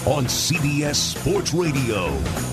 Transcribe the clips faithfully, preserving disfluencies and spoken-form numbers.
on C B S Sports Radio.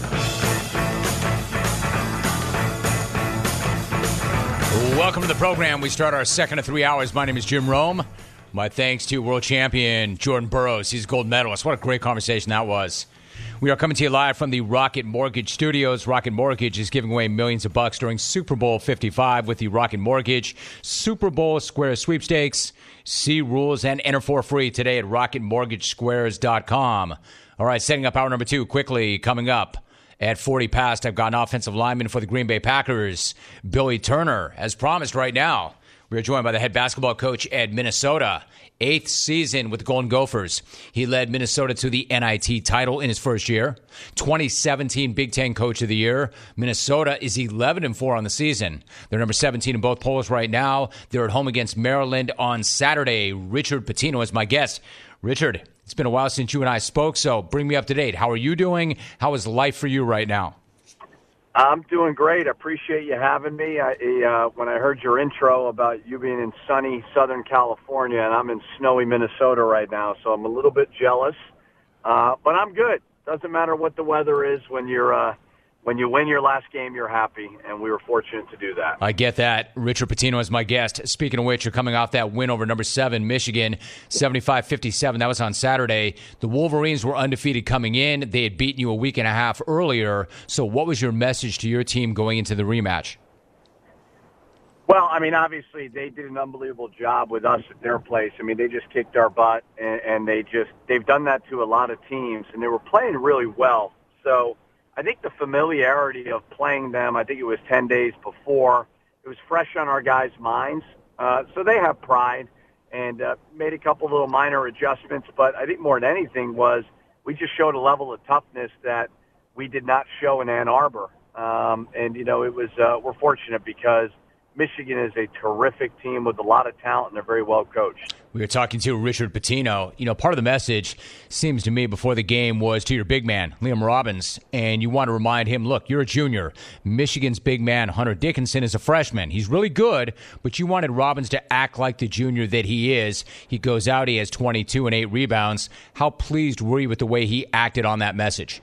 Welcome to the program. We start our second of three hours. My name is Jim Rome. My thanks to world champion Jordan Burroughs. He's a gold medalist. What a great conversation that was. We are coming to you live from the Rocket Mortgage Studios. Rocket Mortgage is giving away millions of bucks during Super Bowl fifty-five with the Rocket Mortgage Super Bowl Square Sweepstakes. See rules and enter for free today at rocket mortgage squares dot com. All right, setting up hour number two quickly. Coming up at forty past, I've got an offensive lineman for the Green Bay Packers, Billy Turner. As promised right now, we are joined by the head basketball coach at Minnesota. Eighth season with the Golden Gophers. He led Minnesota to the N I T title in his first year. twenty seventeen Big Ten Coach of the Year. Minnesota is eleven and four on the season. They're number seventeen in both polls right now. They're at home against Maryland on Saturday. Richard Pitino is my guest. Richard, it's been a while since you and I spoke, so bring me up to date. How are you doing? How is life for you right now? I'm doing great. I appreciate you having me. I, uh, when I heard your intro about you being in sunny Southern California, and I'm in snowy Minnesota right now, so I'm a little bit jealous. Uh, but I'm good. Doesn't matter what the weather is. When you're uh, when you win your last game, you're happy, and we were fortunate to do that. I get that. Richard Pitino is my guest. Speaking of which, you're coming off that win over number seven, Michigan, seventy-five fifty-seven. That was on Saturday. The Wolverines were undefeated coming in. They had beaten you a week and a half earlier. So what was your message to your team going into the rematch? Well, I mean, obviously, they did an unbelievable job with us at their place. I mean, they just kicked our butt, and, and they just, they've done that to a lot of teams, and they were playing really well. So I think the familiarity of playing them, I think it was ten days before, it was fresh on our guys' minds. Uh, so they have pride and uh, made a couple little minor adjustments. But I think more than anything was we just showed a level of toughness that we did not show in Ann Arbor. Um, and, you know, it was uh, we're fortunate because Michigan is a terrific team with a lot of talent and they're very well coached. We were talking to Richard Pitino. You know, part of the message, seems to me, before the game was to your big man, Liam Robbins, and you want to remind him, look, you're a junior. Michigan's big man, Hunter Dickinson, is a freshman. He's really good, but you wanted Robbins to act like the junior that he is. He goes out, he has twenty-two and eight rebounds. How pleased were you with the way he acted on that message?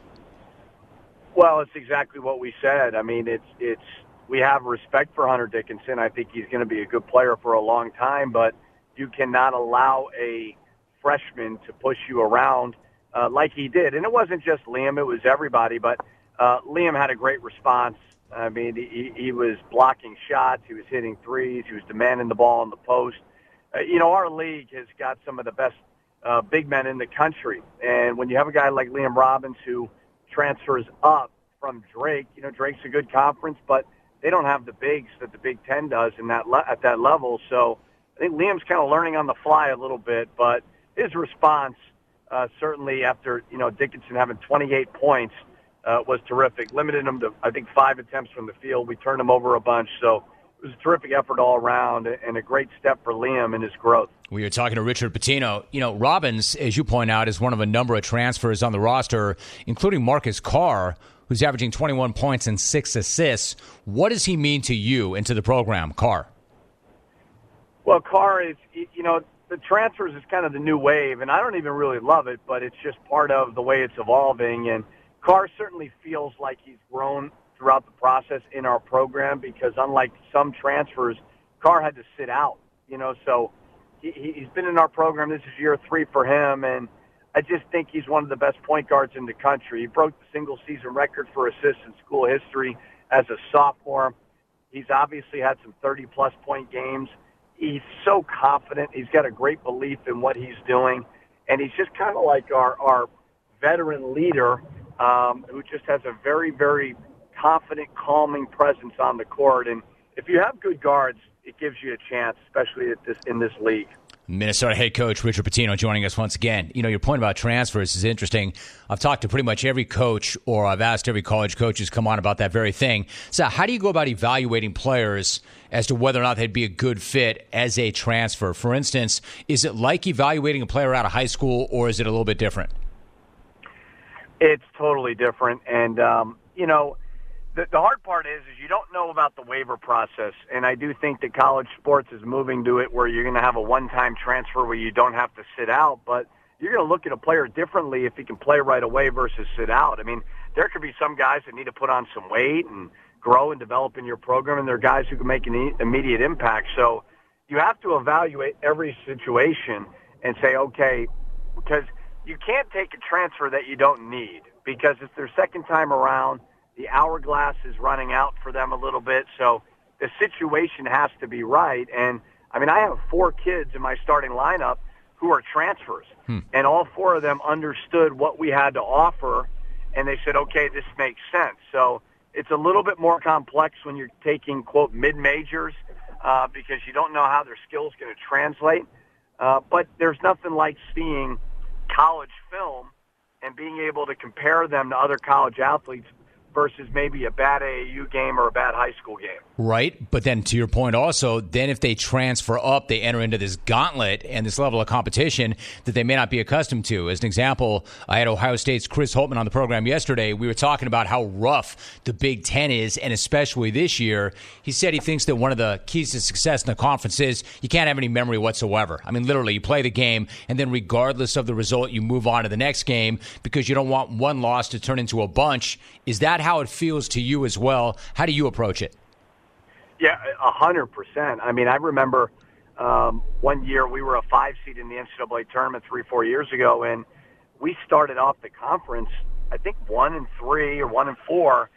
Well, it's exactly what we said. I mean, it's it's we have respect for Hunter Dickinson. I think he's going to be a good player for a long time, but you cannot allow a freshman to push you around uh, like he did. And it wasn't just Liam, it was everybody, but uh, Liam had a great response. I mean, he, he was blocking shots, he was hitting threes, he was demanding the ball in the post. Uh, you know, our league has got some of the best uh, big men in the country. And when you have a guy like Liam Robbins who transfers up from Drake, you know, Drake's a good conference, but they don't have the bigs that the Big Ten does in that le- at that level. So I think Liam's kind of learning on the fly a little bit, but his response uh, certainly after, you know, Dickinson having twenty-eight points uh, was terrific. Limited him to, I think, five attempts from the field. We turned him over a bunch. So it was a terrific effort all around and a great step for Liam in his growth. We are talking to Richard Pitino. You know, Robbins, as you point out, is one of a number of transfers on the roster, including Marcus Carr, who's averaging twenty-one points and six assists. What does he mean to you and to the program, Carr? Well, Carr is, you know, the transfers is kind of the new wave, and I don't even really love it, but it's just part of the way it's evolving. And Carr certainly feels like he's grown throughout the process in our program because unlike some transfers, Carr had to sit out, you know, so he, he's been in our program. This is year three for him, and I just think he's one of the best point guards in the country. He broke the single-season record for assists in school history as a sophomore. He's obviously had some thirty-plus point games. He's so confident. He's got a great belief in what he's doing, and he's just kind of like our, our veteran leader um, who just has a very, very confident, calming presence on the court. And if you have good guards, it gives you a chance, especially at this in this league. Minnesota head coach Richard Pitino joining us once again. You know, your point about transfers is interesting. I've talked to pretty much every coach, or I've asked every college coach who's come on about that very thing. So how do you go about evaluating players as to whether or not they'd be a good fit as a transfer? For instance, is it like evaluating a player out of high school, or is it a little bit different? It's totally different. And, um, you know, The, the hard part is, is you don't know about the waiver process, and I do think that college sports is moving to it where you're going to have a one-time transfer where you don't have to sit out. But you're going to look at a player differently if he can play right away versus sit out. I mean, there could be some guys that need to put on some weight and grow and develop in your program, and there are guys who can make an immediate impact. So you have to evaluate every situation and say, okay, because you can't take a transfer that you don't need, because it's their second time around. The hourglass is running out for them a little bit, so the situation has to be right. And, I mean, I have four kids in my starting lineup who are transfers, hmm. and all four of them understood what we had to offer, and they said, okay, this makes sense. So it's a little bit more complex when you're taking, quote, mid-majors, uh, because you don't know how their skills going to translate. Uh, but there's nothing like seeing college film and being able to compare them to other college athletes versus maybe a bad A A U game or a bad high school game. Right, but then to your point also, then if they transfer up, they enter into this gauntlet and this level of competition that they may not be accustomed to. As an example, I had Ohio State's Chris Holtmann on the program yesterday. We were talking about how rough the Big Ten is, and especially this year. He said he thinks that one of the keys to success in the conference is you can't have any memory whatsoever. I mean, literally, you play the game, and then regardless of the result, you move on to the next game because you don't want one loss to turn into a bunch. Is that how it feels to you as well? How do you approach it? Yeah, a hundred percent. I mean, I remember um, one year we were a five seed in the N C double A tournament three, four years ago, and we started off the conference, I think one and three or one and four,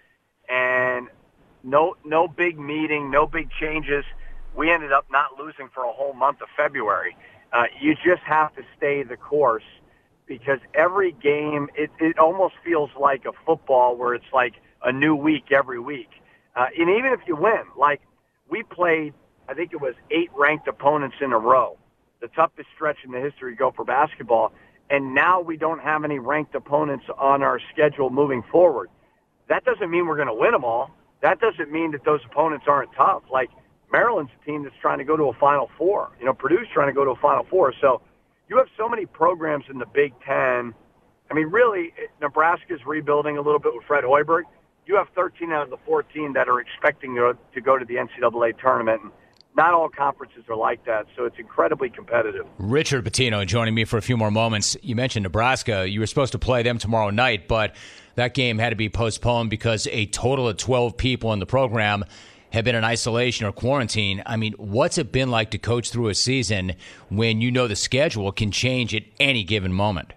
and no, no big meeting, no big changes. We ended up not losing for a whole month of February. Uh, you just have to stay the course, because every game, it, it almost feels like a football where it's like a new week every week. Uh, and even if you win, like we played, I think it was eight ranked opponents in a row, the toughest stretch in the history to go for basketball. And now we don't have any ranked opponents on our schedule moving forward. That doesn't mean we're going to win them all. That doesn't mean that those opponents aren't tough. Like Maryland's a team that's trying to go to a Final Four. You know, Purdue's trying to go to a Final Four. So you have so many programs in the Big Ten. I mean, really, Nebraska's rebuilding a little bit with Fred Hoiberg. You have thirteen out of the fourteen that are expecting to go to the N C double A tournament. And not all conferences are like that, so it's incredibly competitive. Richard Pitino joining me for a few more moments. You mentioned Nebraska. You were supposed to play them tomorrow night, but that game had to be postponed because a total of twelve people in the program have been in isolation or quarantine. I mean, what's it been like to coach through a season when you know the schedule can change at any given moment?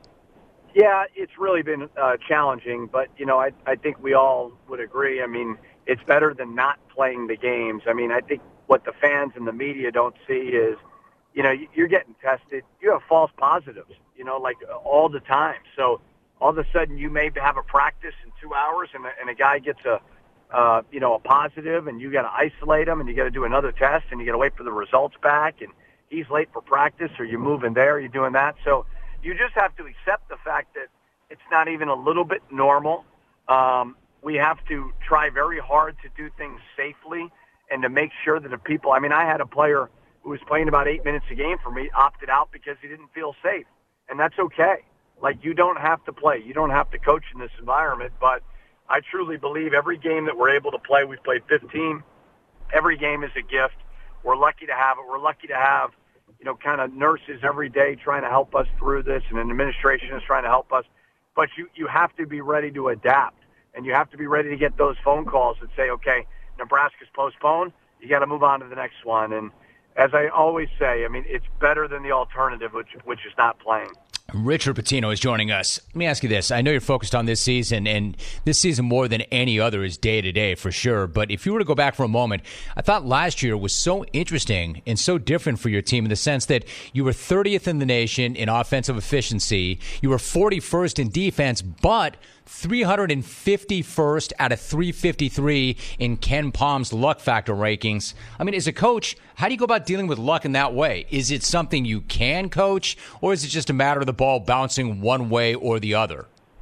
Yeah, it's really been uh, challenging, but, you know, I, I think we all would agree. I mean, it's better than not playing the games. I mean, I think what the fans and the media don't see is, you know, you're getting tested. You have false positives, you know, like all the time. So all of a sudden you may have a practice in two hours and a, and a guy gets a, uh, you know, a positive, and you got to isolate him, and you got to do another test, and you got to wait for the results back, and he's late for practice, or you're moving there, you're doing that. So you just have to accept the fact that it's not even a little bit normal. Um, we have to try very hard to do things safely and to make sure that the people, I mean, I had a player who was playing about eight minutes a game for me, opted out because he didn't feel safe. And that's okay. Like, you don't have to play. You don't have to coach in this environment. But I truly believe every game that we're able to play, we've played fifteen. Every game is a gift. We're lucky to have it. We're lucky to have, you know, kind of nurses every day trying to help us through this, and an administration is trying to help us. But you, you have to be ready to adapt, and you have to be ready to get those phone calls that say, okay, Nebraska's postponed. You got to move on to the next one. And as I always say, I mean, it's better than the alternative, which which is not playing. Richard Pitino is joining us. Let me ask you this. I know you're focused on this season, and this season more than any other is day-to-day for sure. But if you were to go back for a moment, I thought last year was so interesting and so different for your team in the sense that you were thirtieth in the nation in offensive efficiency. You were forty-first in defense, but three hundred fifty-first out of three fifty-three in Ken Palm's luck factor rankings. I mean, as a coach, how do you go about dealing with luck in that way? Is it something you can coach, or is it just a matter of the ball bouncing one way or the other?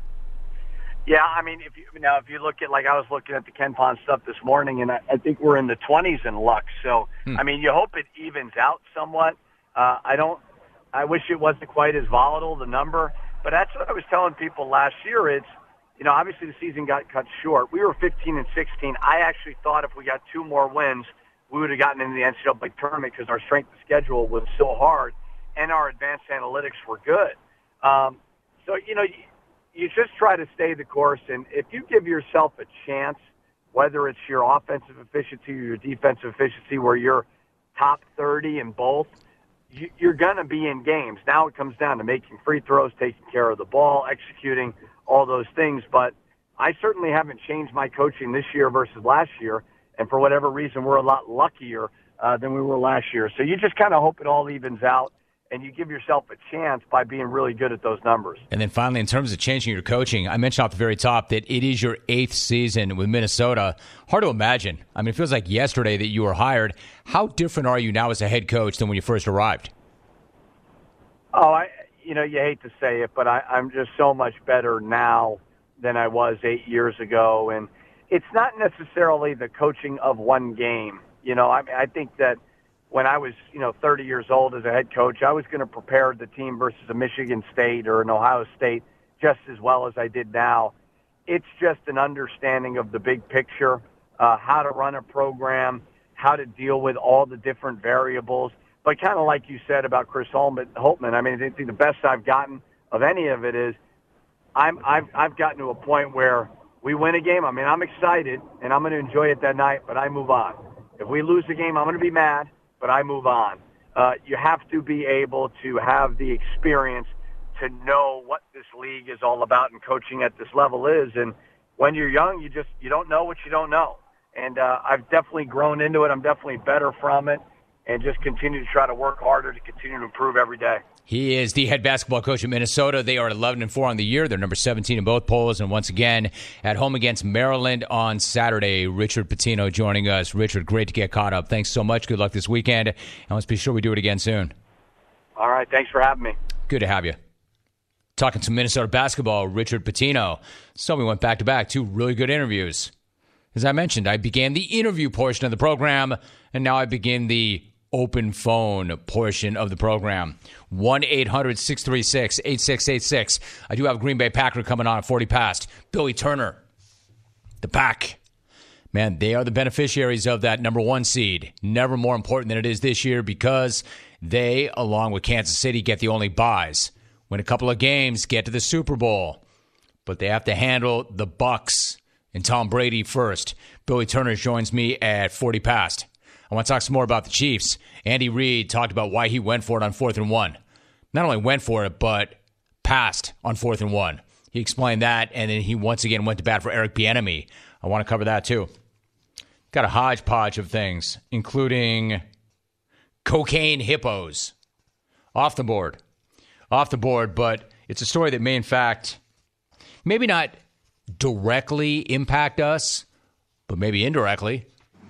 Yeah, I mean, if you now if you look at, like, I was looking at the Ken Palm stuff this morning, and I, I think we're in the twenties in luck. So, hmm. I mean, you hope it evens out somewhat. Uh, I don't. I wish it wasn't quite as volatile, the number, but that's what I was telling people last year. It's, you know, obviously the season got cut short. We were fifteen and sixteen. I actually thought if we got two more wins, we would have gotten into the N C double A tournament because our strength of schedule was so hard and our advanced analytics were good. Um, so, you know, you, you just try to stay the course. And if you give yourself a chance, whether it's your offensive efficiency or your defensive efficiency where you're top thirty in both, you, you're going to be in games. Now it comes down to making free throws, taking care of the ball, executing, all those things. But I certainly haven't changed my coaching this year versus last year. And for whatever reason, we're a lot luckier uh, than we were last year. So you just kind of hope it all evens out, and you give yourself a chance by being really good at those numbers. And then finally, in terms of changing your coaching, I mentioned off the very top that it is your eighth season with Minnesota. Hard to imagine. I mean, it feels like yesterday that you were hired. How different are you now as a head coach than when you first arrived? Oh, I, you know, you hate to say it, but I, I'm just so much better now than I was eight years ago. And it's not necessarily the coaching of one game. You know, I mean, I think that when I was, you know, thirty years old as a head coach, I was going to prepare the team versus a Michigan State or an Ohio State just as well as I did now. It's just an understanding of the big picture, uh, how to run a program, how to deal with all the different variables. But kind of like you said about Chris Holtmann, I mean, I think the best I've gotten of any of it is I'm, I've, I've gotten to a point where we win a game. I mean, I'm excited, and I'm going to enjoy it that night, but I move on. If we lose the game, I'm going to be mad, but I move on. Uh, you have to be able to have the experience to know what this league is all about and coaching at this level is. And when you're young, you just you don't know what you don't know. And uh, I've definitely grown into it. I'm definitely better from it, and just continue to try to work harder to continue to improve every day. He is the head basketball coach at Minnesota. They are eleven and four on the year. They're number seventeen in both polls. And once again, at home against Maryland on Saturday. Richard Pitino joining us. Richard, great to get caught up. Thanks so much. Good luck this weekend. And let's be sure we do it again soon. All right. Thanks for having me. Good to have you. Talking to Minnesota basketball, Richard Pitino. So we went back-to-back, two really good interviews. As I mentioned, I began the interview portion of the program, and now I begin the open phone portion of the program. one eight hundred six three six eight six eight six. I do have a Green Bay Packer coming on at forty past. Billy Turner, the Pack. Man, they are the beneficiaries of that number one seed. Never more important than it is this year because they, along with Kansas City, get the only buys. Win a couple of games, get to the Super Bowl. But they have to handle the Bucs and Tom Brady first. Billy Turner joins me at forty past. I want to talk some more about the Chiefs. Andy Reid talked about why he went for it on fourth and one. Not only went for it, but passed on fourth and one. He explained that, and then he once again went to bat for Eric Bieniemy. I want to cover that too. Got a hodgepodge of things, including cocaine hippos. Off the board. Off the board, but it's a story that may, in fact, maybe not directly impact us, but maybe indirectly.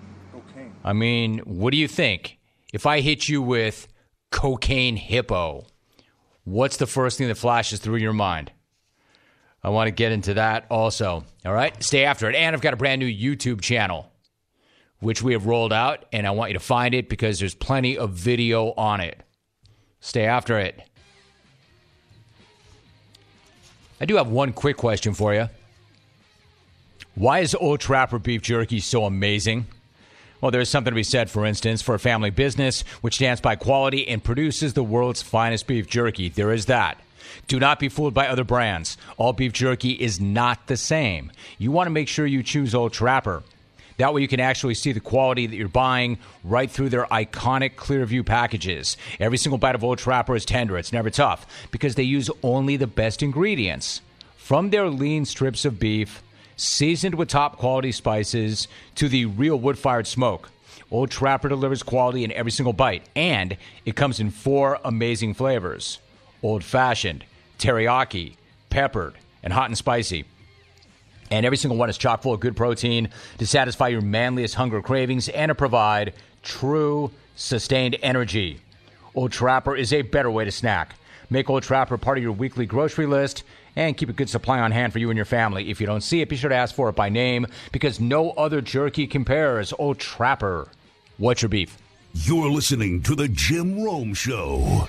I mean, what do you think? If I hit you with cocaine hippo, what's the first thing that flashes through your mind? I want to get into that also. All right? Stay after it. And I've got a brand new YouTube channel, which we have rolled out, and I want you to find it because there's plenty of video on it. Stay after it. I do have one quick question for you. Why is Old Trapper beef jerky so amazing? Well, there's something to be said, for instance, for a family business which stands by quality and produces the world's finest beef jerky. There is that. Do not be fooled by other brands. All beef jerky is not the same. You want to make sure you choose Old Trapper. That way you can actually see the quality that you're buying right through their iconic Clearview packages. Every single bite of Old Trapper is tender. It's never tough because they use only the best ingredients. From their lean strips of beef, seasoned with top quality spices, to the real wood-fired smoke, Old Trapper delivers quality in every single bite, and it comes in four amazing flavors: old-fashioned, teriyaki, peppered, and hot and spicy. And every single one is chock full of good protein to satisfy your manliest hunger cravings and to provide true, sustained energy. Old Trapper is a better way to snack. Make Old Trapper part of your weekly grocery list and keep a good supply on hand for you and your family. If you don't see it, be sure to ask for it by name because no other jerky compares. Old Trapper. What's your beef? You're listening to The Jim Rome Show.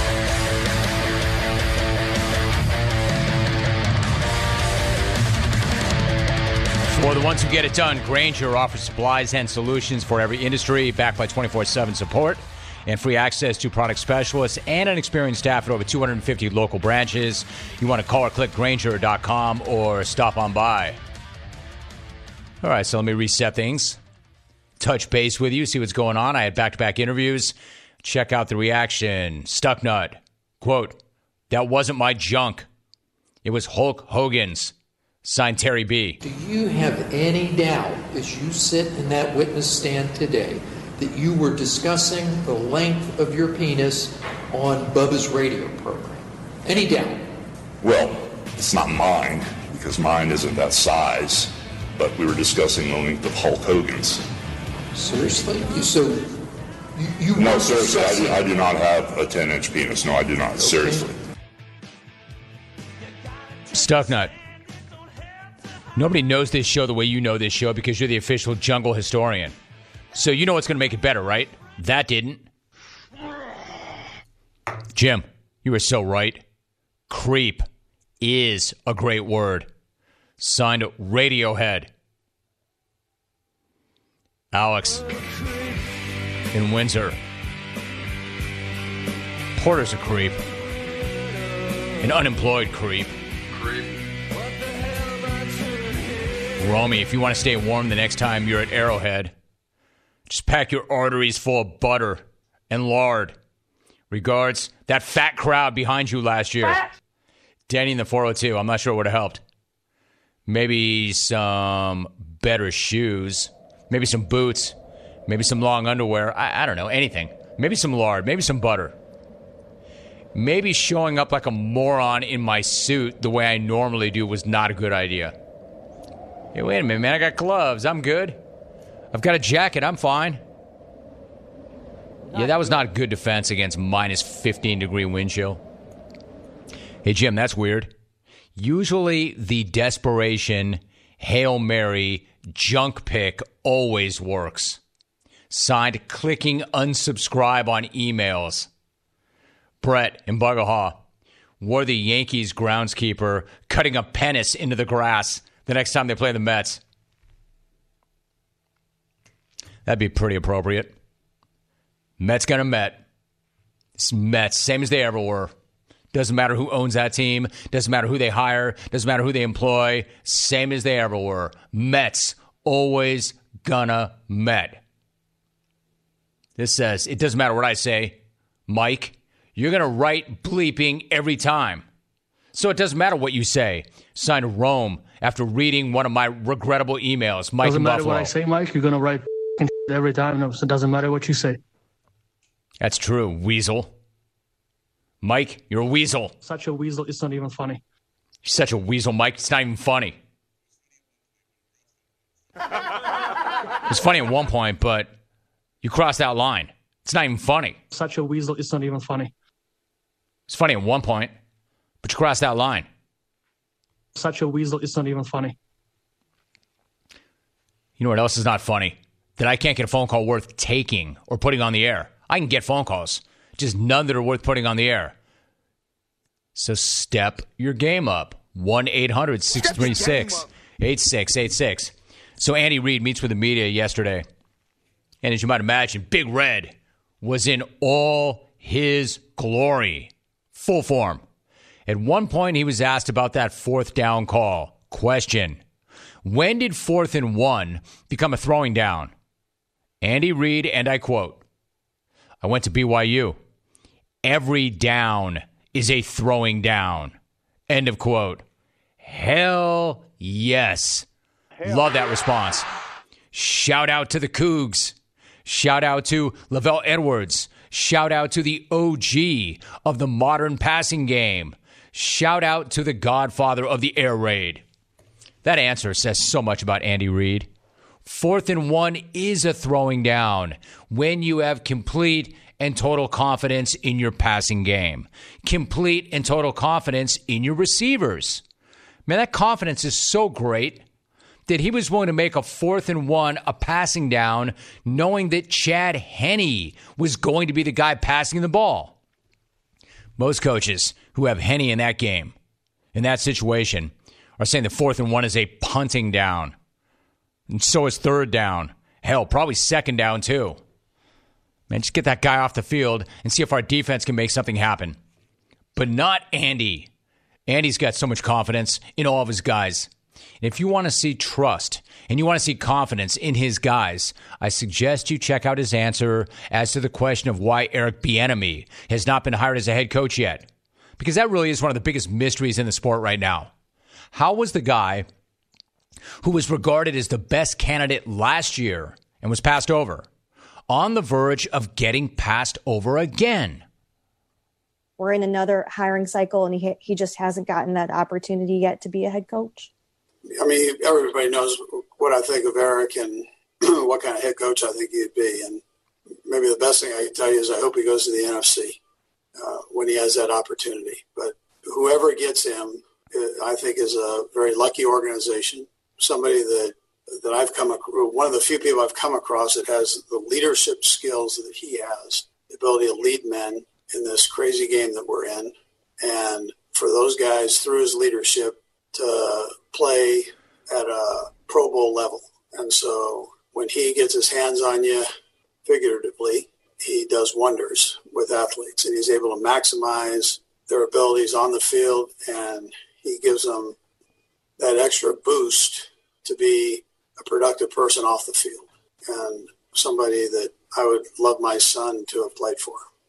For the ones who get it done, Grainger offers supplies and solutions for every industry, backed by twenty-four seven support. and free access to product specialists and an experienced staff at over two hundred fifty local branches. You want to call or click Grainger dot com or stop on by. All right, so let me reset things. Touch base with you, see what's going on. I had back-to-back interviews. Check out the reaction. Stucknut, quote, "That wasn't my junk. It was Hulk Hogan's." Signed, Terry B. Do you have any doubt, as you sit in that witness stand today, that you were discussing the length of your penis on Bubba's radio program? Any doubt? Well, it's not mine, because mine isn't that size, but we were discussing the length of Hulk Hogan's. Seriously? You, so, you, you No, were seriously, I do, discussing- I do not have a ten-inch penis. No, I do not. Okay. Seriously. Stucknut. Nobody knows this show the way you know this show because you're the official jungle historian. So you know what's going to make it better, right? That didn't. Jim, you were so right. Creep is a great word. Signed, Radiohead. Alex in Windsor. Porter's a creep. An unemployed creep. Romy, if you want to stay warm the next time you're at Arrowhead, just pack your arteries full of butter and lard. Regards, that fat crowd behind you last year. Danny in the four oh two. I'm not sure what would have helped. Maybe some better shoes. Maybe some boots. Maybe some long underwear. I, I don't know. Anything. Maybe some lard. Maybe some butter. Maybe showing up like a moron in my suit the way I normally do was not a good idea. Hey, wait a minute, man. I got gloves. I'm good. I've got a jacket. I'm fine. Yeah, that was not good defense against minus fifteen degree wind chill. Hey, Jim, that's weird. Usually the desperation, Hail Mary, junk pick always works. Signed, clicking unsubscribe on emails. Brett in Bugahaw. Wore the Yankees groundskeeper cutting a penis into the grass the next time they play the Mets. That'd be pretty appropriate. Mets gonna Met. It's Mets, same as they ever were. Doesn't matter who owns that team. Doesn't matter who they hire. Doesn't matter who they employ. Same as they ever were. Mets, always gonna Met. This says, it doesn't matter what I say, Mike. You're gonna write bleeping every time. So it doesn't matter what you say. Signed, Rome, after reading one of my regrettable emails. Mike Doesn't in matter Buffalo. what I say, Mike. You're going to write every time. So it doesn't matter what you say. That's true, weasel. Mike, you're a weasel. Such a weasel. It's not even funny. You're such a weasel, Mike. It's not even funny. It's funny at one point, but you crossed that line. It's not even funny. Such a weasel. It's not even funny. It's funny at one point, but you crossed that line. Such a weasel. It's not even funny. You know what else is not funny? That I can't get a phone call worth taking or putting on the air. I can get phone calls, just none that are worth putting on the air. So step your game up. one eight hundred six three six eight six eight six. So Andy Reid meets with the media yesterday. And as you might imagine, Big Red was in all his glory. Full form. At one point, he was asked about that fourth down call. Question: when did fourth and one become a throwing down? Andy Reid, and I quote, "I went to B Y U. Every down is a throwing down." End of quote. Hell yes. Hell. Love that response. Shout out to the Cougs. Shout out to Lavelle Edwards. Shout out to the O G of the modern passing game. Shout out to the godfather of the air raid. That answer says so much about Andy Reid. Fourth and one is a throwing down when you have complete and total confidence in your passing game. Complete and total confidence in your receivers. Man, that confidence is so great that he was willing to make a fourth and one, a passing down, knowing that Chad Henne was going to be the guy passing the ball. Most coaches who have Henne in that game, in that situation, are saying the fourth and one is a punting down. And so is third down. Hell, probably second down too. Man, just get that guy off the field and see if our defense can make something happen. But not Andy. Andy's got so much confidence in all of his guys. And if you want to see trust and you want to see confidence in his guys, I suggest you check out his answer as to the question of why Eric Bieniemy has not been hired as a head coach yet. Because that really is one of the biggest mysteries in the sport right now. How was the guy who was regarded as the best candidate last year and was passed over on the verge of getting passed over again? We're in another hiring cycle, and he he just hasn't gotten that opportunity yet to be a head coach. I mean, everybody knows what I think of Eric and what kind of head coach I think he'd be. And maybe the best thing I can tell you is I hope he goes to the N F C uh, when he has that opportunity. But whoever gets him, I think, is a very lucky organization. Somebody that that I've come across, one of the few people I've come across that has the leadership skills that he has, the ability to lead men in this crazy game that we're in. And for those guys, through his leadership, to play at a Pro Bowl level. And so when he gets his hands on you, figuratively, he does wonders with athletes, and he's able to maximize their abilities on the field, and he gives them that extra boost to be a productive person off the field, and somebody that I would love my son to have played for.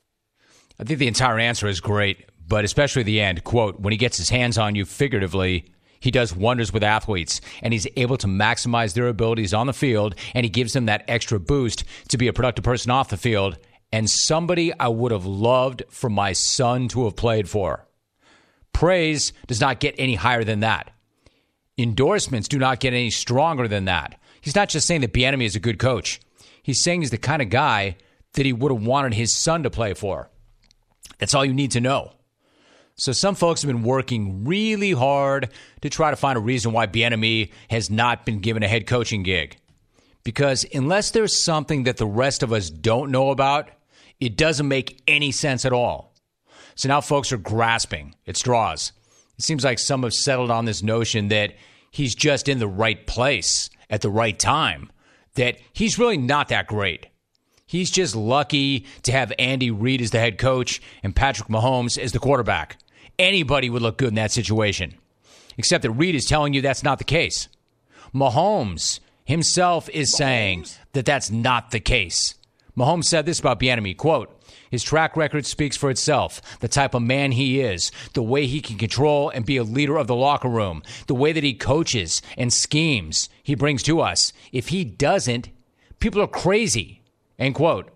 I think the entire answer is great, but especially the end. Quote, when he gets his hands on you figuratively, he does wonders with athletes, and he's able to maximize their abilities on the field, and he gives them that extra boost to be a productive person off the field, and somebody I would have loved for my son to have played for. Praise does not get any higher than that. Endorsements do not get any stronger than that. He's not just saying that Bieniemy is a good coach. He's saying he's the kind of guy that he would have wanted his son to play for. That's all you need to know. So some folks have been working really hard to try to find a reason why Bieniemy has not been given a head coaching gig. Because unless there's something that the rest of us don't know about, it doesn't make any sense at all. So now folks are grasping at straws. It seems like some have settled on this notion that he's just in the right place at the right time, that he's really not that great. He's just lucky to have Andy Reid as the head coach and Patrick Mahomes as the quarterback. Anybody would look good in that situation, except that Reid is telling you that's not the case. Mahomes himself is Mahomes? saying that that's not the case. Mahomes said this about Bieniemy, quote, his track record speaks for itself, the type of man he is, the way he can control and be a leader of the locker room, the way that he coaches and schemes he brings to us. If he doesn't, people are crazy, end quote.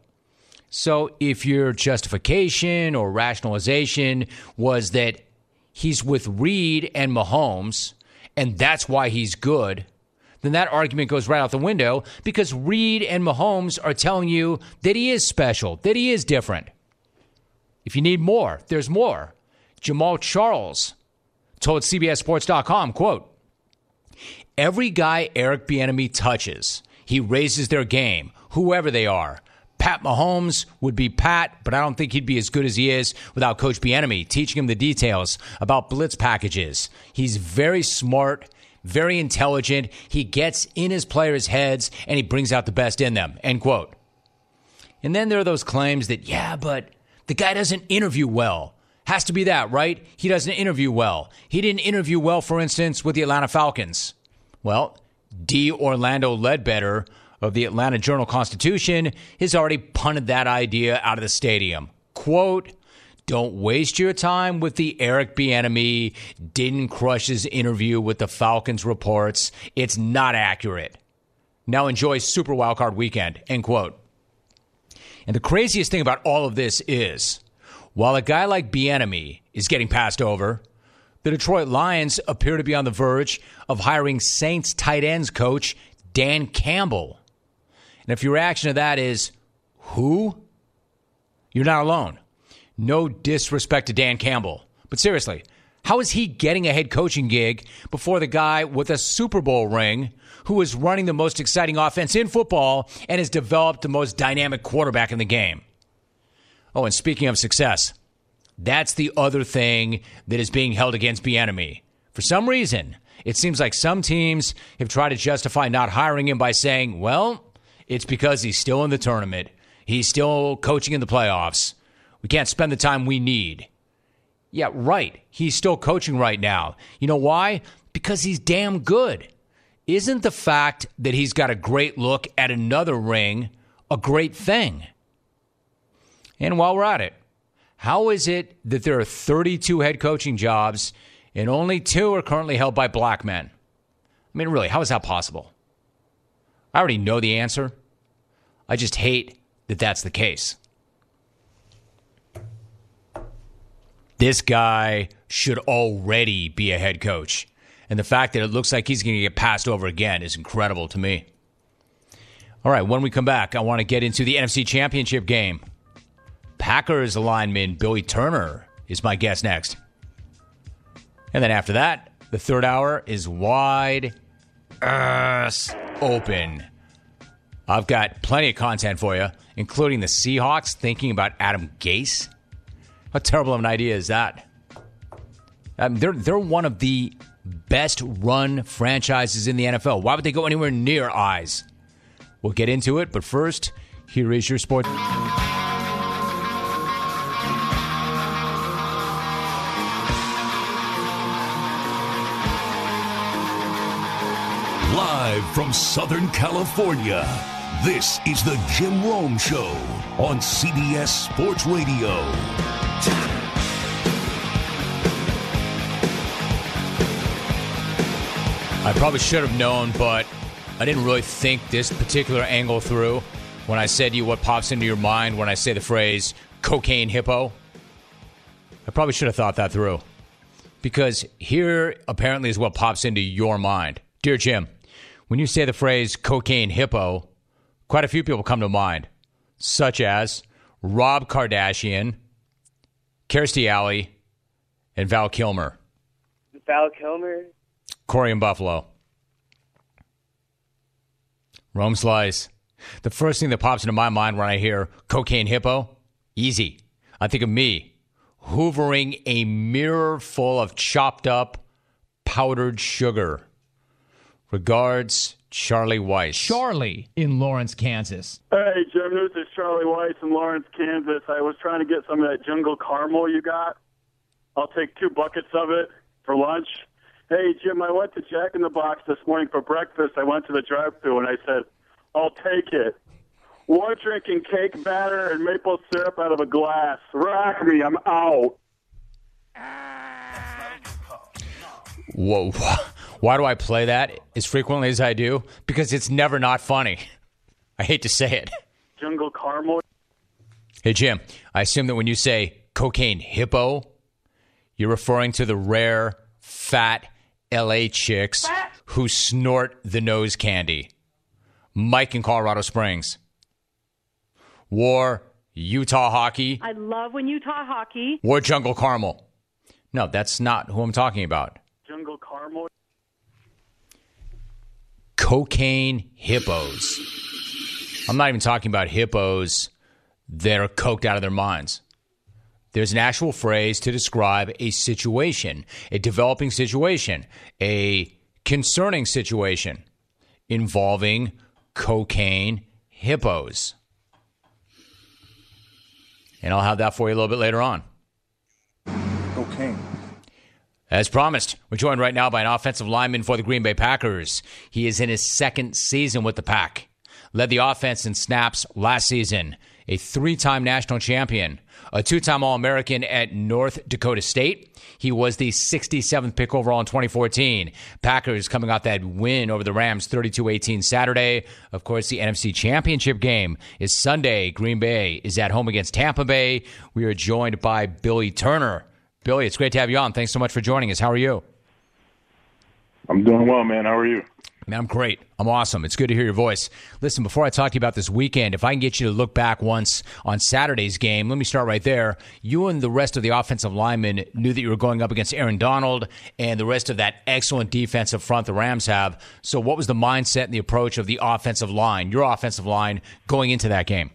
So if your justification or rationalization was that he's with Reid and Mahomes, and that's why he's good, then that argument goes right out the window, because Reid and Mahomes are telling you that he is special, that he is different. If you need more, there's more. Jamal Charles told C B S Sports dot com, quote, every guy Eric Bieniemy touches, he raises their game, whoever they are. Pat Mahomes would be Pat, but I don't think he'd be as good as he is without Coach Bieniemy teaching him the details about blitz packages. He's very smart, very intelligent. He gets in his players' heads, and he brings out the best in them, end quote. And then there are those claims that, yeah, but the guy doesn't interview well. Has to be that, right? He doesn't interview well. He didn't interview well, for instance, with the Atlanta Falcons. Well, D. Orlando Ledbetter of the Atlanta Journal-Constitution has already punted that idea out of the stadium. Quote, don't waste your time with the Eric Bieniemy didn't crush his interview with the Falcons reports. It's not accurate. Now enjoy Super Wildcard Weekend, end quote. And the craziest thing about all of this is, while a guy like Bieniemy is getting passed over, the Detroit Lions appear to be on the verge of hiring Saints tight ends coach Dan Campbell. And if your reaction to that is, who? You're not alone. No disrespect to Dan Campbell. But seriously, how is he getting a head coaching gig before the guy with a Super Bowl ring who is running the most exciting offense in football and has developed the most dynamic quarterback in the game? Oh, and speaking of success, that's the other thing that is being held against Bieniemy. For some reason, it seems like some teams have tried to justify not hiring him by saying, well, it's because he's still in the tournament. He's still coaching in the playoffs. We can't spend the time we need. Yeah, right. He's still coaching right now. You know why? Because he's damn good. Isn't the fact that he's got a great look at another ring a great thing? And while we're at it, how is it that there are thirty-two head coaching jobs and only two are currently held by black men? I mean, really, how is that possible? I already know the answer. I just hate that that's the case. This guy should already be a head coach. And the fact that it looks like he's going to get passed over again is incredible to me. All right, when we come back, I want to get into the N F C Championship game. Packers lineman Billy Turner is my guest next. And then after that, the third hour is wide ass open. I've got plenty of content for you, including the Seahawks thinking about Adam Gase. How terrible of an idea is that? Um, they're they're one of the best run franchises in the N F L. Why would they go anywhere near eyes? We'll get into it, but first, here is your sports. Live from Southern California, this is the Jim Rome Show on C B S Sports Radio. I probably should have known, but I didn't really think this particular angle through when I said to you what pops into your mind when I say the phrase cocaine hippo. I probably should have thought that through, because here apparently is what pops into your mind. Dear Jim, when you say the phrase cocaine hippo, quite a few people come to mind, such as Rob Kardashian, Kirstie Alley, and Val Kilmer. Val Kilmer? Corey in Buffalo. Rome Slice. The first thing that pops into my mind when I hear cocaine hippo, easy. I think of me hoovering a mirror full of chopped up powdered sugar. Regards, Charlie Weiss. Charlie in Lawrence, Kansas. Hey, Jim, this is Charlie Weiss in Lawrence, Kansas. I was trying to get some of that jungle caramel you got. I'll take two buckets of it for lunch. Hey, Jim, I went to Jack in the Box this morning for breakfast. I went to the drive-thru and I said, I'll take it. One drinking cake batter and maple syrup out of a glass. Rock me, I'm out. Whoa. Why do I play that as frequently as I do? Because it's never not funny. I hate to say it. Jungle caramel. Hey, Jim, I assume that when you say cocaine hippo, you're referring to the rare, fat L A chicks who snort the nose candy. Mike in Colorado Springs. War Utah hockey. I love when Utah hockey. War jungle caramel. No, that's not who I'm talking about. Jungle caramel. Cocaine hippos. I'm not even talking about hippos that are coked out of their minds. There's an actual phrase to describe a situation, a developing situation, a concerning situation involving cocaine hippos. And I'll have that for you a little bit later on. Cocaine. As promised, we're joined right now by an offensive lineman for the Green Bay Packers. He is in his second season with the Pack. Led the offense in snaps last season. A three-time national champion. A two-time All-American at North Dakota State. He was the sixty-seventh pick overall in twenty fourteen. Packers coming off that win over the Rams thirty-two eighteen Saturday. Of course, the N F C Championship game is Sunday. Green Bay is at home against Tampa Bay. We are joined by Billy Turner. Billy, it's great to have you on. Thanks so much for joining us. How are you? I'm doing well, man. How are you? Man, I'm great. I'm awesome. It's good to hear your voice. Listen, before I talk to you about this weekend, if I can get you to look back once on Saturday's game, let me start right there. You and the rest of the offensive linemen knew that you were going up against Aaron Donald and the rest of that excellent defensive front the Rams have. So what was the mindset and the approach of the offensive line, your offensive line, going into that game?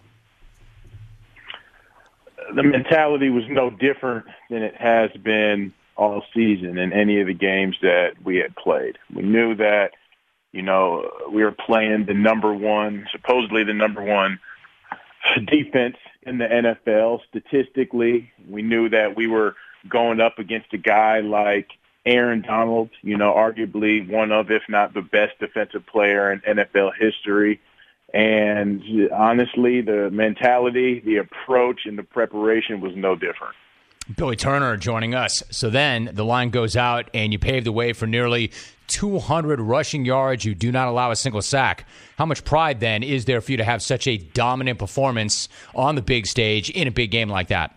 The mentality was no different than it has been all season in any of the games that we had played. We knew that, you know, we were playing the number one, supposedly the number one defense in the N F L. Statistically, we knew that we were going up against a guy like Aaron Donald, you know, arguably one of, if not the best defensive player in N F L history. And honestly, the mentality, the approach, and the preparation was no different. Billy Turner joining us. So then the line goes out, and you pave the way for nearly two hundred rushing yards. You do not allow a single sack. How much pride, then, is there for you to have such a dominant performance on the big stage in a big game like that?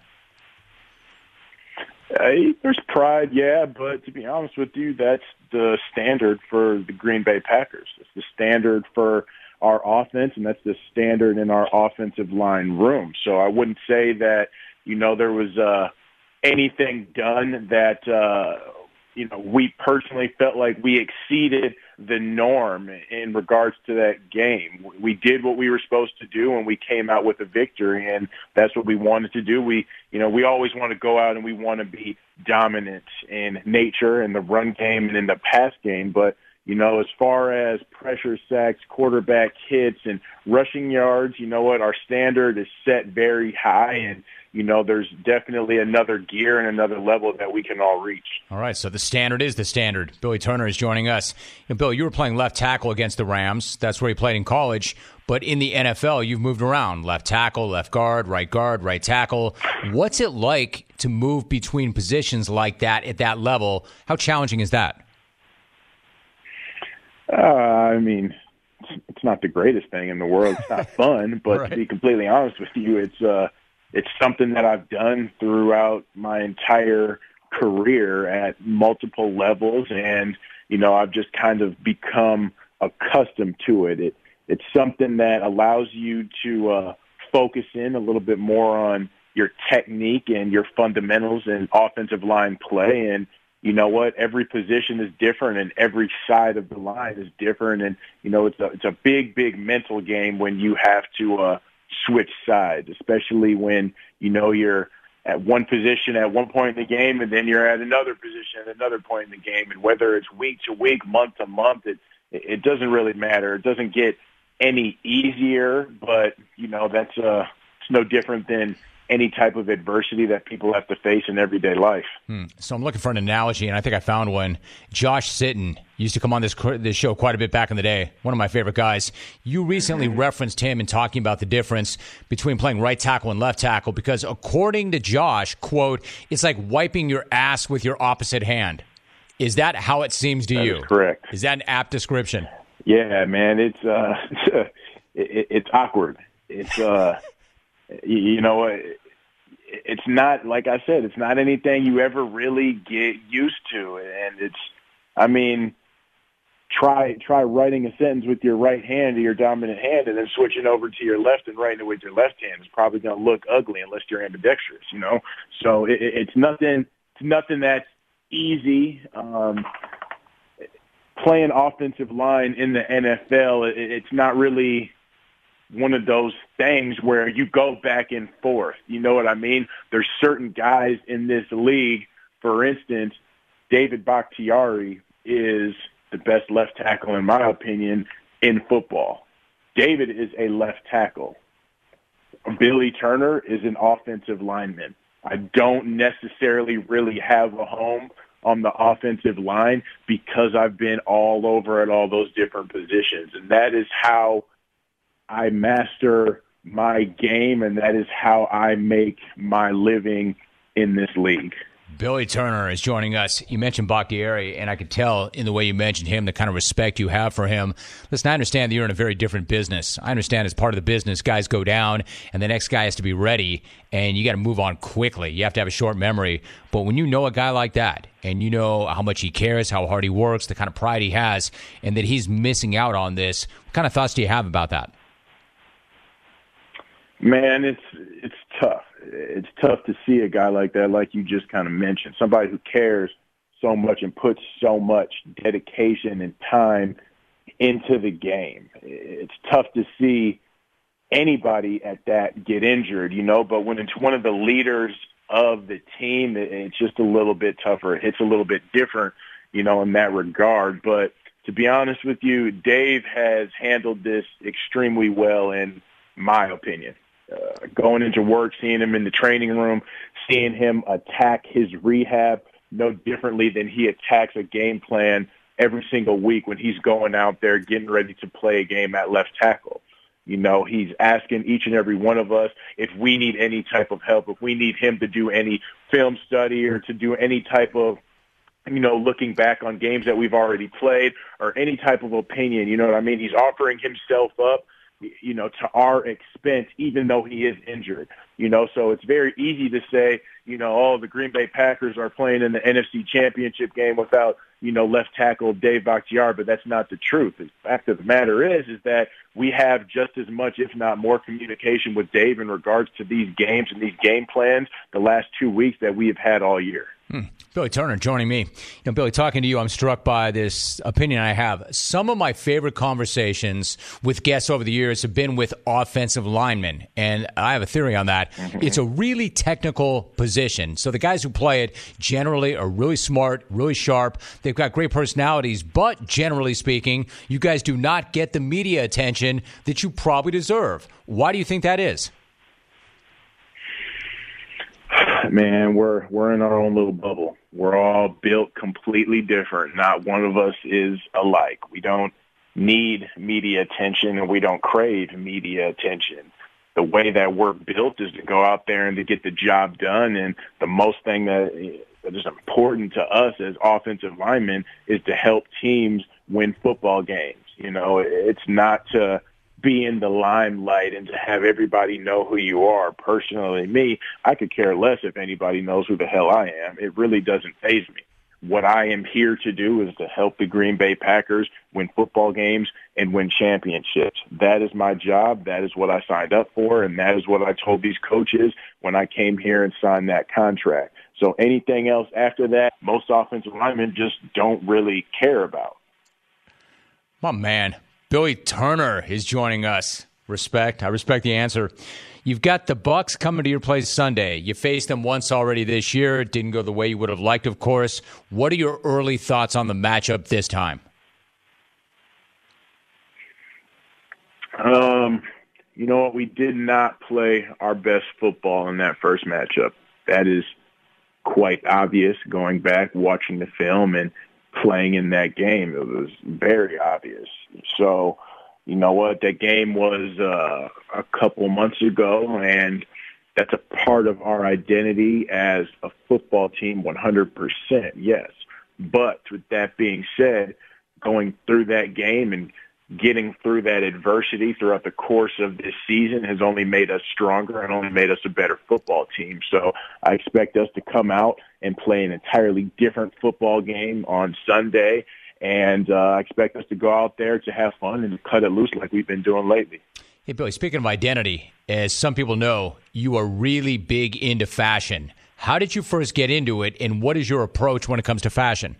Uh, there's pride, yeah, but to be honest with you, that's the standard for the Green Bay Packers. It's the standard for our offense, and that's the standard in our offensive line room. So I wouldn't say that, you know, there was uh, anything done that, uh, you know, we personally felt like we exceeded the norm in regards to that game. We did what we were supposed to do, and we came out with a victory, and that's what we wanted to do. We, you know, we always want to go out and we want to be dominant in nature, in the run game and in the pass game, but you know, as far as pressure sacks, quarterback hits, and rushing yards, you know what, our standard is set very high, and, you know, there's definitely another gear and another level that we can all reach. All right, so the standard is the standard. Billy Turner is joining us. You know, Bill, you were playing left tackle against the Rams. That's where you played in college. But in the N F L, you've moved around. Left tackle, left guard, right guard, right tackle. What's it like to move between positions like that at that level? How challenging is that? Uh, I mean, it's, it's not the greatest thing in the world. It's not fun, but right. To be completely honest with you, it's uh, it's something that I've done throughout my entire career at multiple levels, and you know, I've just kind of become accustomed to it. It it's something that allows you to uh, focus in a little bit more on your technique and your fundamentals and offensive line play, and you know what? Every position is different, and every side of the line is different. And you know, it's a it's a big, big mental game when you have to uh, switch sides, especially when you know you're at one position at one point in the game, and then you're at another position at another point in the game. And whether it's week to week, month to month, it it doesn't really matter. It doesn't get any easier, but you know, that's uh, it's no different than any type of adversity that people have to face in everyday life. Hmm. So I'm looking for an analogy, and I think I found one. Josh Sitton used to come on this this show quite a bit back in the day. One of my favorite guys. You recently referenced him in talking about the difference between playing right tackle and left tackle because, according to Josh, quote, it's like wiping your ass with your opposite hand. Is that how it seems to that you? Is correct. Is that an apt description? Yeah, man. It's uh, it, it's awkward. It's uh. You know, it's not, like I said, it's not anything you ever really get used to. And it's, I mean, try try writing a sentence with your right hand to your dominant hand and then switching over to your left and writing it with your left hand. It's probably going to look ugly unless you're ambidextrous, you know. So it, it's nothing it's nothing that's easy. Um, playing offensive line in the N F L, it, it's not really one of those things where you go back and forth. You know what I mean? There's certain guys in this league, for instance, David Bakhtiari is the best left tackle, in my opinion, in football. David is a left tackle. Billy Turner is an offensive lineman. I don't necessarily really have a home on the offensive line because I've been all over at all those different positions. And that is how I master my game, and that is how I make my living in this league. Billy Turner is joining us. You mentioned Bakhtiari, and I could tell in the way you mentioned him the kind of respect you have for him. Listen, I understand that you're in a very different business. I understand as part of the business, guys go down, and the next guy has to be ready, and you got to move on quickly. You have to have a short memory. But when you know a guy like that, and you know how much he cares, how hard he works, the kind of pride he has, and that he's missing out on this, what kind of thoughts do you have about that? Man, it's it's tough. It's tough to see a guy like that, like you just kind of mentioned, somebody who cares so much and puts so much dedication and time into the game. It's tough to see anybody at that get injured, you know, but when it's one of the leaders of the team, it's just a little bit tougher. It hits a little bit different, you know, in that regard. But to be honest with you, Dave has handled this extremely well, in my opinion. uh, going into work, seeing him in the training room, seeing him attack his rehab no differently than he attacks a game plan every single week when he's going out there getting ready to play a game at left tackle. You know, he's asking each and every one of us if we need any type of help, if we need him to do any film study or to do any type of, you know, looking back on games that we've already played or any type of opinion. You know what I mean? He's offering himself up, you know, to our expense, even though he is injured, you know, so it's very easy to say, you know, oh, the Green Bay Packers are playing in the N F C Championship game without, you know, left tackle Dave Bakhtiari, but that's not the truth. The fact of the matter is, is that we have just as much, if not more, communication with Dave in regards to these games and these game plans the last two weeks that we have had all year. Hmm. Billy Turner joining me. You know, Billy, talking to you, I'm struck by this opinion I have. Some of my favorite conversations with guests over the years have been with offensive linemen, and I have a theory on that. Mm-hmm. It's a really technical position. So the guys who play it generally are really smart, really sharp. They've got great personalities, but generally speaking, you guys do not get the media attention that you probably deserve. Why do you think that is? Man, we're we're in our own little bubble. We're all built completely different. Not one of us is alike. We don't need media attention, and we don't crave media attention. The way that we're built is to go out there and to get the job done. And the most thing that, that is important to us as offensive linemen is to help teams win football games. You know, it's not to be in the limelight and to have everybody know who you are. Personally, me, I could care less if anybody knows who the hell I am. It really doesn't faze me. What I am here to do is to help the Green Bay Packers win football games and win championships. That is my job. That is what I signed up for, and that is what I told these coaches when I came here and signed that contract. So anything else after that, most offensive linemen just don't really care about. My man. Billy Turner is joining us. Respect. I respect the answer. You've got the Bucs coming to your place Sunday. You faced them once already this year. It didn't go the way you would have liked, of course. What are your early thoughts on the matchup this time? Um, you know what? We did not play our best football in that first matchup. That is quite obvious going back, watching the film, and playing in that game. It was very obvious. So, you know what? That game was uh, a couple months ago, and that's a part of our identity as a football team, one hundred percent, yes. But with that being said, going through that game and getting through that adversity throughout the course of this season has only made us stronger and only made us a better football team. So I expect us to come out and play an entirely different football game on Sunday, and uh, I expect us to go out there to have fun and cut it loose like we've been doing lately. Hey, Billy, speaking of identity, as some people know, you are really big into fashion. How did you first get into it, and what is your approach when it comes to fashion?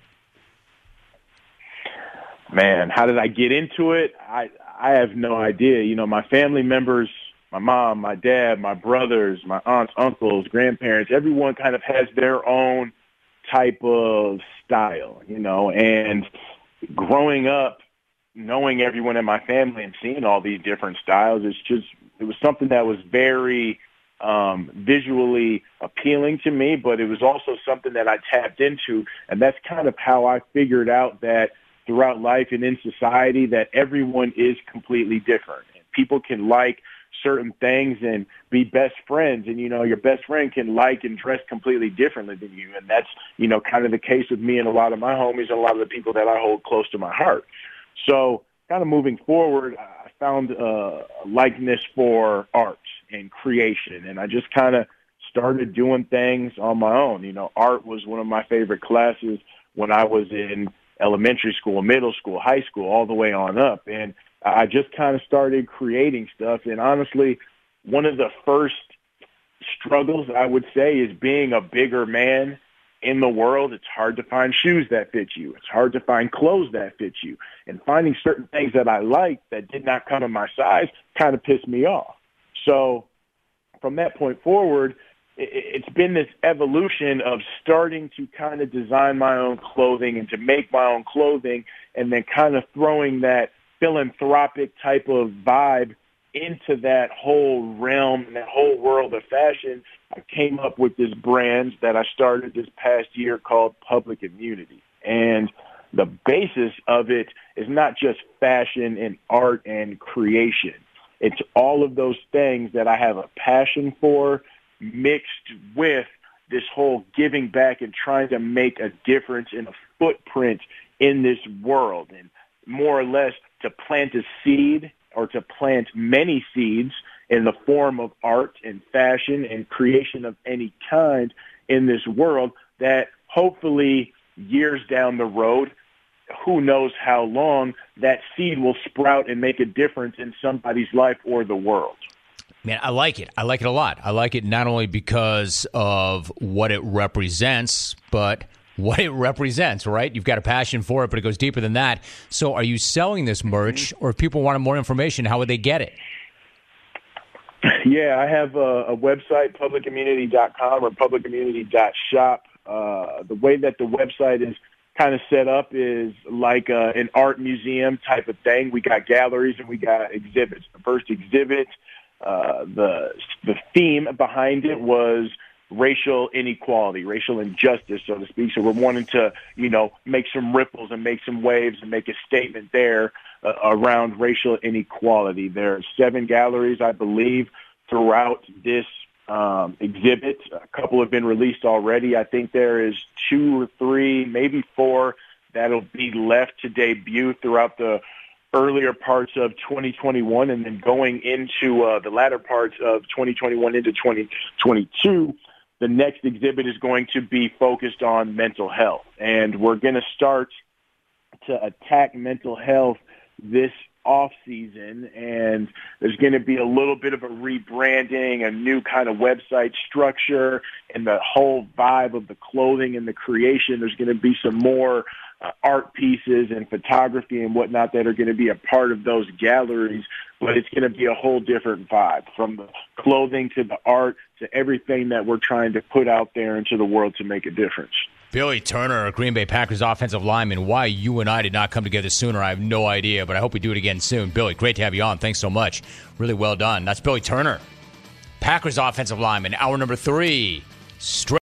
Man, how did I get into it? I I have no idea. You know, my family members, my mom, my dad, my brothers, my aunts, uncles, grandparents, everyone kind of has their own type of style, you know, and growing up, knowing everyone in my family and seeing all these different styles, it's just, it was something that was very um, visually appealing to me, but it was also something that I tapped into, and that's kind of how I figured out that throughout life and in society that everyone is completely different. And people can like certain things and be best friends, and, you know, your best friend can like and dress completely differently than you. And that's, you know, kind of the case with me and a lot of my homies and a lot of the people that I hold close to my heart. So kind of moving forward, I found a likeness for art and creation, and I just kind of started doing things on my own. You know, art was one of my favorite classes when I was in elementary school, middle school, high school, all the way on up. And I just kind of started creating stuff. And honestly, one of the first struggles, I would say, is being a bigger man in the world. It's hard to find shoes that fit you. It's hard to find clothes that fit you. And finding certain things that I liked that did not come in my size kind of pissed me off. So from that point forward, it's been this evolution of starting to kind of design my own clothing and to make my own clothing, and then kind of throwing that philanthropic type of vibe into that whole realm, that whole world of fashion, I came up with this brand that I started this past year called Public Immunity. And the basis of it is not just fashion and art and creation. It's all of those things that I have a passion for mixed with this whole giving back and trying to make a difference in a footprint in this world, and more or less to plant a seed or to plant many seeds in the form of art and fashion and creation of any kind in this world that hopefully years down the road, who knows how long, that seed will sprout and make a difference in somebody's life or the world. Man, I like it. I like it a lot. I like it not only because of what it represents, but what it represents, right? You've got a passion for it, but it goes deeper than that. So are you selling this merch, or if people wanted more information, how would they get it? Yeah, I have a, a website, public immunity dot com or public immunity dot shop. Uh, the way that the website is kind of set up is like uh, an art museum type of thing. We got galleries and we got exhibits. The first exhibit, uh, the the theme behind it was racial inequality, racial injustice, so to speak. So we're wanting to, you know, make some ripples and make some waves and make a statement there uh, around racial inequality. There are seven galleries, I believe, throughout this um, exhibit. A couple have been released already. I think there is two or three, maybe four, that'll be left to debut throughout the earlier parts of twenty twenty-one, and then going into uh, the latter parts of twenty twenty-one into twenty twenty-two. The next exhibit is going to be focused on mental health, and we're going to start to attack mental health this off season, and there's going to be a little bit of a rebranding, a new kind of website structure, and the whole vibe of the clothing and the creation. There's going to be some more uh, art pieces and photography and whatnot that are going to be a part of those galleries, but it's going to be a whole different vibe, from the clothing to the art to everything that we're trying to put out there into the world to make a difference. Billy Turner, Green Bay Packers offensive lineman. Why you and I did not come together sooner, I have no idea, but I hope we do it again soon. Billy, great to have you on. Thanks so much. Really well done. That's Billy Turner, Packers offensive lineman. Hour number three. Straight